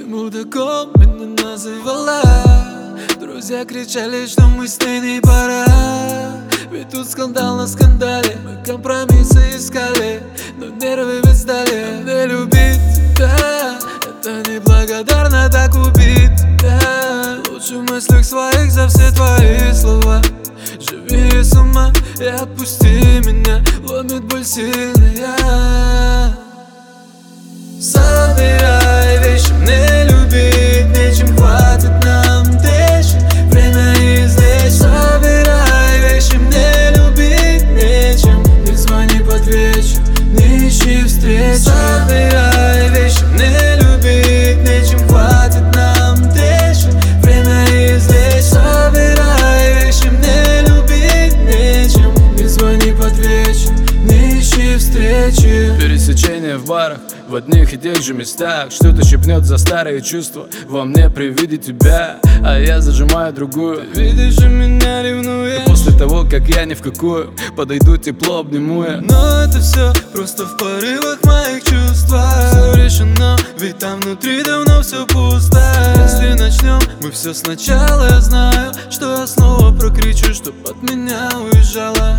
мудаком меня называла. Друзья кричали, что мы с ней не пора. Ведь тут скандал на скандале, мы компромиссы искали, но нервы ведь сдали. Не любить тебя, это неблагодарно так убить тебя. Лучше в мыслях своих за все твои слова. Живи сама и отпусти меня, ломит боль сильная. Собирай вещи, мне любить нечем, хватит нам течь, время излечь. Собирай вещи, мне любить нечем, не звони под вечер, не ищи встречи. Собирай вещи, мне любить нечем, хватит нам течь, время излечь. Собирай вещи, мне любить нечем, не звони под вечер, не ищи встречи. Пересечения в барах, в одних и тех же местах. Что-то щипнет за старые чувства во мне при виде тебя, а я зажимаю другую. Ты видишь же меня, ревнуешь. И после того, как я ни в какую подойду, тепло обниму я. Но это все просто в порывах моих чувствах. Все решено, ведь там внутри давно все пусто. Если начнем мы все сначала, я знаю, что я снова прокричу, чтоб от меня уезжала.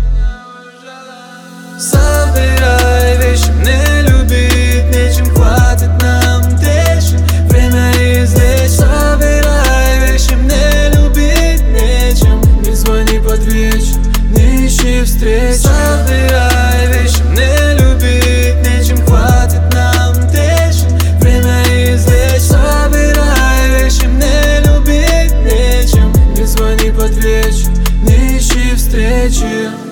Собирай вещи, мне любить нечем, хватит нам течь, время излечь. Собирай вещи, мне любить нечем, не звони под вечер, не ищи встречи. Собирай вещи, мне любить нечем, хватит нам течь, время излечь. Собирай вещи, мне любить нечем, не звони под вечер, не ищи встречи.